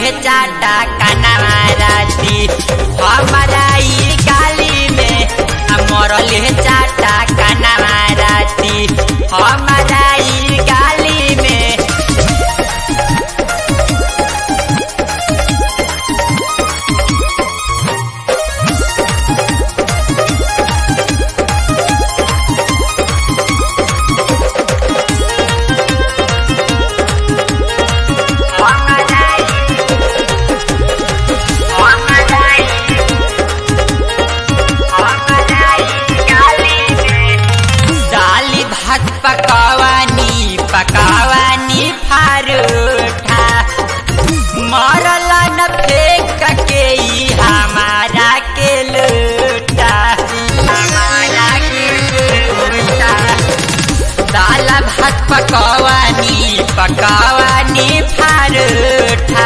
चाटा कनवा राती हमारा ई गाली में मरल चाटा कनवा राती हमारा ई गाली में। पकावानी फारूठा मरला न फेंक के हमारा के लूटा हमारा के लूटा। दाल भात पकावानी फारूठा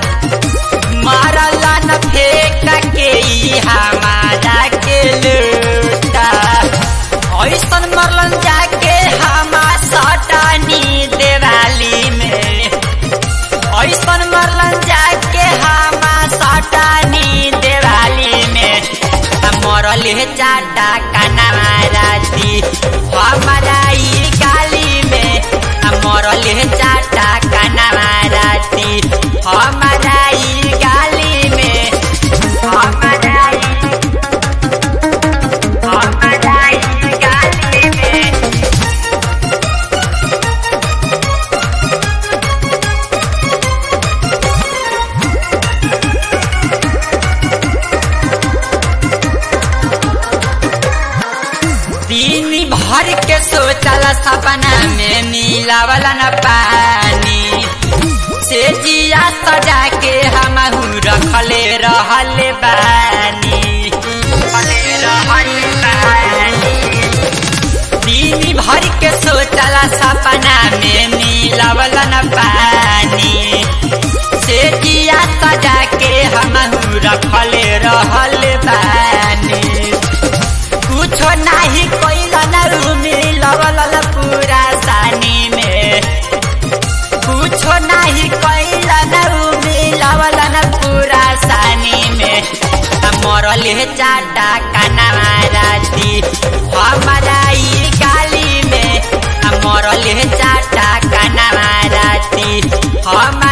मरला न फेंक के हमारा के लूटा। ऐसन मरलन जाके हमार सटानी देवाली में ऐसन मरलन जाके हमार सटानी देवाली में मरल चाटा कनवा राती हमारा ई गाली में मरल चाटा कनवा राती हमारा ई गाली में हमारा ई गाली में। दिन भर के सोचला सपना में मिलावला न पानी से जिया सजा के हमहू रखले रहले बानी दिन भर के सोचला सपना में मिलावला न पानी से जिया सजा के हमहू रखले रहले बानी। कुछो नाही कोइला न मिलवल पूरा सानी में कुछो नाही कोइला न मिलवल पूरा सानी में मरल चाटा कनवा राती हमारा ई गाली में मरल चाटा कनवा राती हम